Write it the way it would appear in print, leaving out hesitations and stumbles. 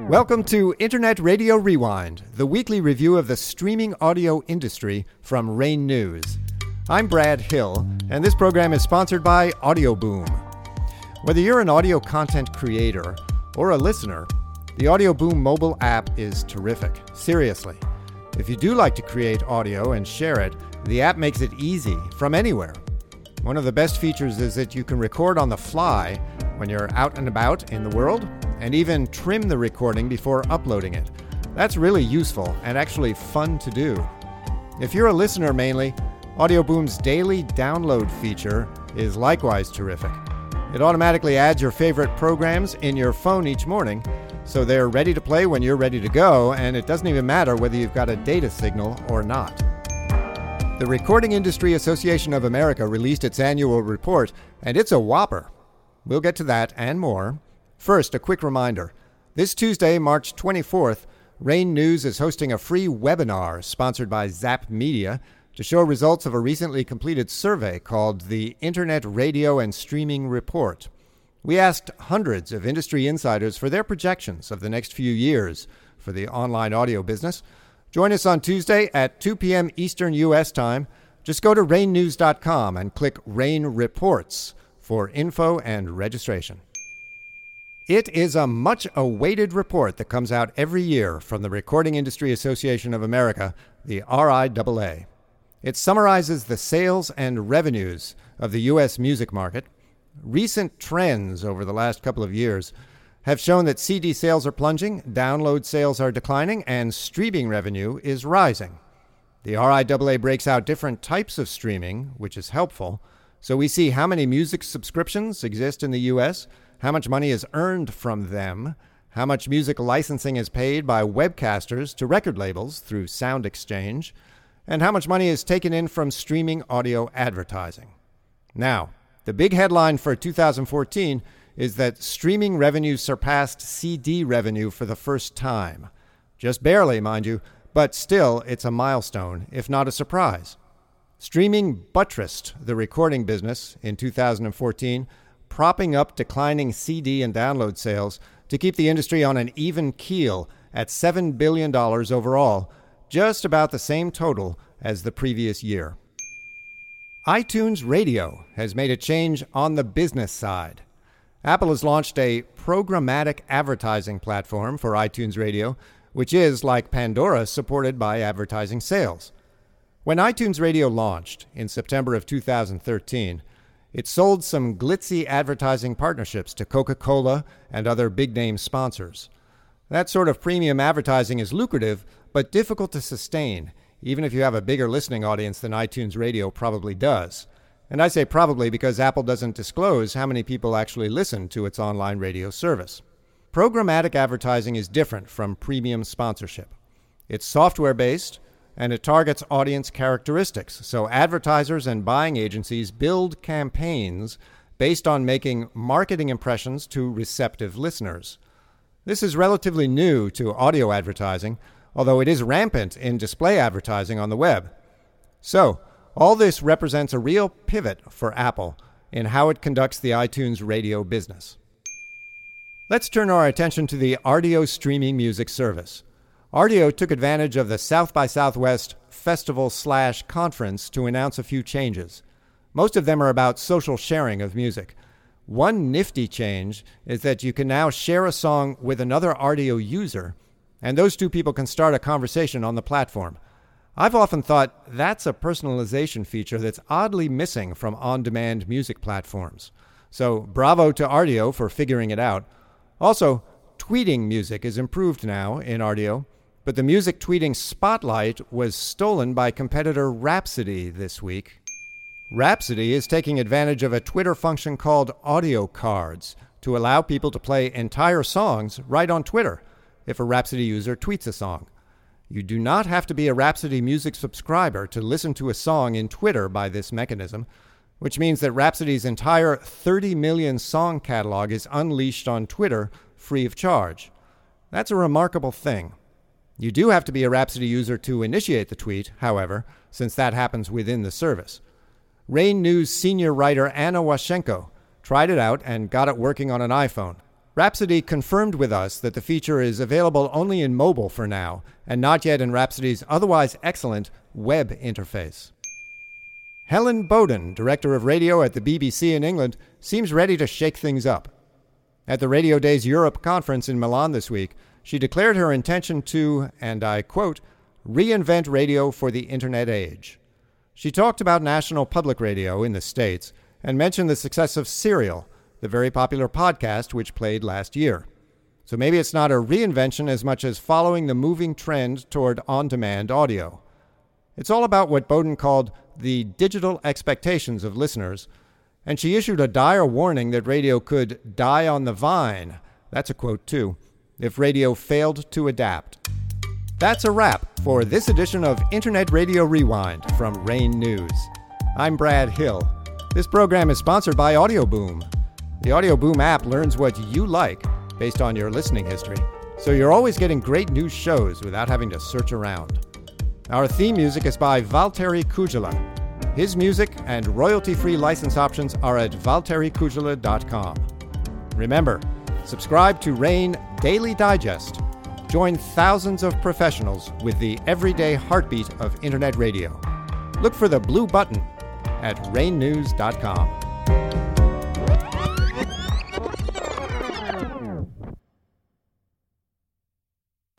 Welcome to Internet Radio Rewind, the weekly review of the streaming audio industry from Rain News. I'm Brad Hill, and this program is sponsored by Audioboom. Whether you're an audio content creator or a listener, the Audioboom mobile app is terrific. Seriously. If you do like to create audio and share it, the app makes it easy from anywhere. One of the best features is that you can record on the fly when you're out and about in the world, and even trim the recording before uploading it. That's really useful and actually fun to do. If you're a listener mainly, Audioboom's daily download feature is likewise terrific. It automatically adds your favorite programs in your phone each morning, so they're ready to play when you're ready to go, and it doesn't even matter whether you've got a data signal or not. The Recording Industry Association of America released its annual report, and it's a whopper. We'll get to that and more. First, a quick reminder. This Tuesday, March 24th, Rain News is hosting a free webinar sponsored by Zap Media to show results of a recently completed survey called the Internet Radio and Streaming Report. We asked hundreds of industry insiders for their projections of the next few years for the online audio business. Join us on Tuesday at 2 p.m. Eastern U.S. time. Just go to rainnews.com and click Rain Reports for info and registration. It is a much-awaited report that comes out every year from the Recording Industry Association of America, the RIAA. It summarizes the sales and revenues of the U.S. music market. Recent trends over the last couple of years have shown that CD sales are plunging, download sales are declining, and streaming revenue is rising. The RIAA breaks out different types of streaming, which is helpful, so we see how many music subscriptions exist in the U.S., how much money is earned from them, how much music licensing is paid by webcasters to record labels through Sound Exchange, and how much money is taken in from streaming audio advertising. Now, the big headline for 2014 is that streaming revenue surpassed CD revenue for the first time. Just barely, mind you, but still it's a milestone, if not a surprise. Streaming buttressed the recording business in 2014, propping up declining CD and download sales to keep the industry on an even keel at $7 billion overall, just about the same total as the previous year. iTunes Radio has made a change on the business side. Apple has launched a programmatic advertising platform for iTunes Radio, which is, like Pandora, supported by advertising sales. When iTunes Radio launched in September of 2013, it sold some glitzy advertising partnerships to Coca-Cola and other big-name sponsors. That sort of premium advertising is lucrative, but difficult to sustain, even if you have a bigger listening audience than iTunes Radio probably does. And I say probably because Apple doesn't disclose how many people actually listen to its online radio service. Programmatic advertising is different from premium sponsorship. It's software-based, and it targets audience characteristics, so advertisers and buying agencies build campaigns based on making marketing impressions to receptive listeners. This is relatively new to audio advertising, although it is rampant in display advertising on the web. So, all this represents a real pivot for Apple in how it conducts the iTunes Radio business. Let's turn our attention to the Rdio streaming music service. Rdio took advantage of the South by Southwest festival/conference to announce a few changes. Most of them are about social sharing of music. One nifty change is that you can now share a song with another Rdio user, and those two people can start a conversation on the platform. I've often thought that's a personalization feature that's oddly missing from on-demand music platforms. So bravo to Rdio for figuring it out. Also, tweeting music is improved now in Rdio, but the music tweeting spotlight was stolen by competitor Rhapsody this week. Rhapsody is taking advantage of a Twitter function called Audio Cards to allow people to play entire songs right on Twitter if a Rhapsody user tweets a song. You do not have to be a Rhapsody Music subscriber to listen to a song in Twitter by this mechanism, which means that Rhapsody's entire 30 million song catalog is unleashed on Twitter free of charge. That's a remarkable thing. You do have to be a Rhapsody user to initiate the tweet, however, since that happens within the service. Rain News senior writer Anna Washenko tried it out and got it working on an iPhone. Rhapsody confirmed with us that the feature is available only in mobile for now, and not yet in Rhapsody's otherwise excellent web interface. Helen Bowden, director of radio at the BBC in England, seems ready to shake things up. At the Radio Days Europe conference in Milan this week, she declared her intention to, and I quote, reinvent radio for the internet age. She talked about national public radio in the States and mentioned the success of Serial, the very popular podcast which played last year. So maybe it's not a reinvention as much as following the moving trend toward on-demand audio. It's all about what Bowden called the digital expectations of listeners, and she issued a dire warning that radio could die on the vine, that's a quote too, if radio failed to adapt. That's a wrap for this edition of Internet Radio Rewind from Rain News. I'm Brad Hill. This program is sponsored by Audioboom. The Audioboom app learns what you like based on your listening history, so you're always getting great new shows without having to search around. Our theme music is by Valtteri Kujala. His music and royalty-free license options are at valtterikujala.com. Remember, subscribe to Rain Daily Digest. Join thousands of professionals with the everyday heartbeat of Internet radio. Look for the blue button at rainnews.com.